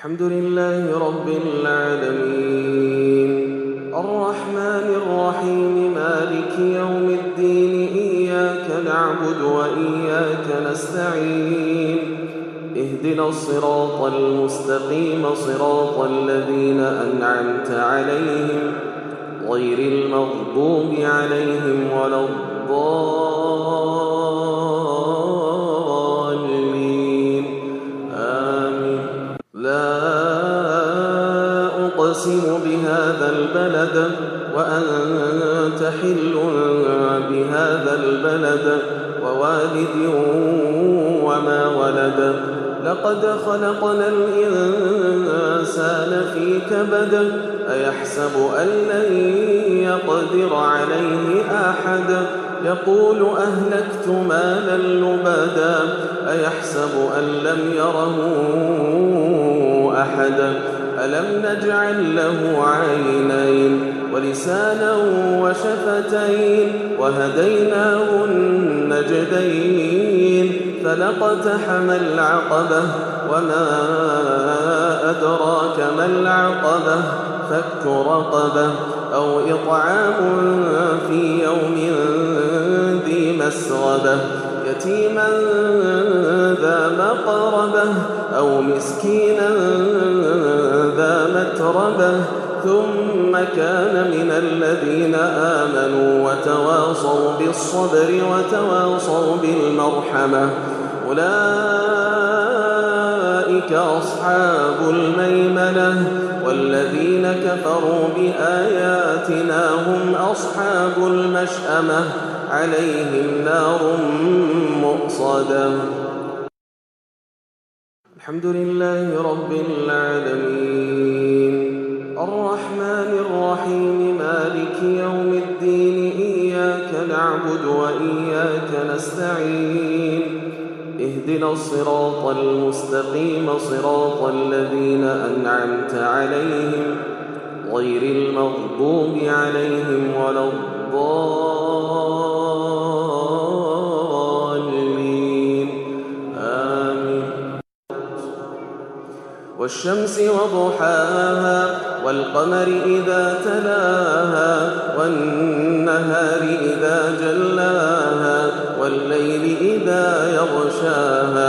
الحمد لله رب العالمين الرحمن الرحيم مالك يوم الدين إياك نعبد وإياك نستعين اهدنا الصراط المستقيم صراط الذين أنعمت عليهم غير المغضوب عليهم ولا الضالين آمين. لا أقسم بهذا البلد وأنت حل بهذا البلد ووالد وما ولد لقد خلقنا الإنسان في كبد أيحسب أن لن يقدر عليه أحد يقول أهلكت مالا لبدا أيحسب أن لم يره أحد ألم نجعل له عينين ولسانا وشفتين وهديناه النجدين فلاقتحم العقبة وما أدراك ما العقبة فك رقبة أو إطعام في يوم ذي مسغبة يتيما ذا مقربة أو مسكينا ذا متربة ثم كان من الذين آمنوا وتواصوا بالصبر وتواصوا بالمرحمة أولئك أصحاب الميمنة والذين كفروا بآياتنا هم أصحاب المشأمة عليهم نار مؤصدة. الحمد لله رب العالمين الرحمن الرحيم مالك يوم الدين إياك نعبد وإياك نستعين اهدنا الصراط المستقيم صراط الذين أنعمت عليهم غير المغضوب عليهم ولا الضالين آمين. والشمس وضحاها والقمر إذا تلاها والنهار إذا جلاها والليل إذا يغشاها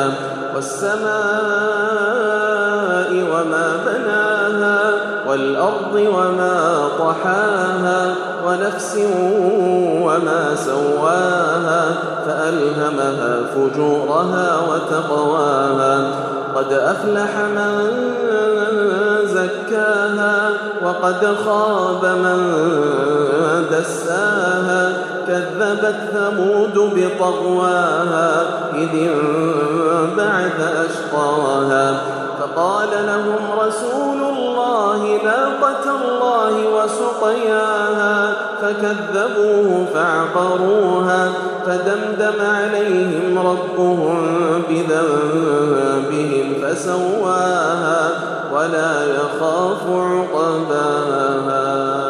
والسماء وما بناها والأرض وما طحاها ونفس وما سواها فألهمها فجورها وتقواها قد أفلح من زكاها وقد خاب من دساها كذبت ثمود بطغواها إذ انبعث أشقاها فقال لهم رسول الله ناقة الله وسقياها فكذبوه فعقروها فدمدم عليهم ربهم بذنبهم فسواها ولا يخاف عقباها.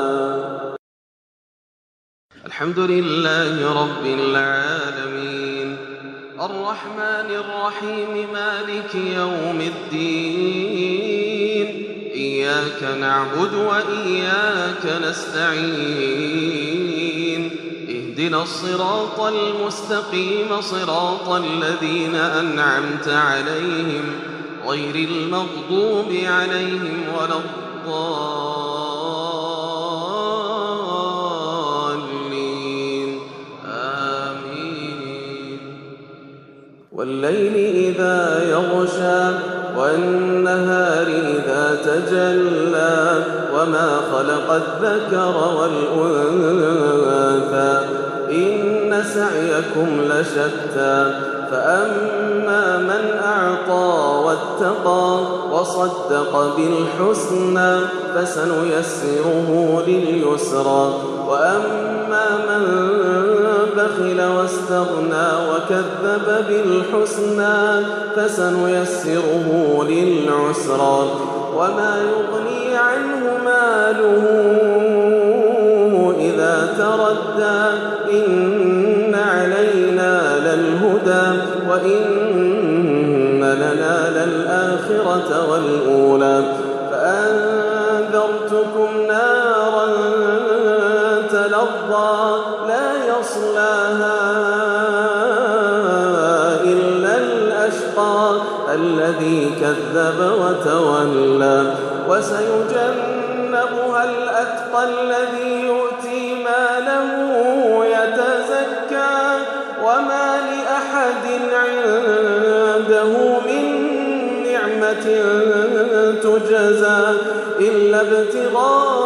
الحمد لله رب العالمين الرحمن الرحيم مالك يوم الدين إياك نعبد وإياك نستعين اهدنا الصراط المستقيم صراط الذين أنعمت عليهم غير المغضوب عليهم ولا الضالين آمين. والليل إذا يغشى والنهار إذا تجلى وما خلق الذكر والأنثى إن سعيكم لشتى فأما من أعطى واتقى وصدق بالحسنى فسنيسره لليسرى وأما من بخل واستغنى وكذب بالحسنى فسنيسره للعسرى وما يغني عنه ماله إذا تردى إن علينا للهدى وإن لنا للآخرة الآخرة والأولى فأنذرتكم نارا تلظى لا يصلاها إلا الأشقى الذي كذب وتولى وسيجنبها الأتقى الذي يؤتي ماله يتزكى وما لأحد عنده من نعمة تجزى إلا ابتغاء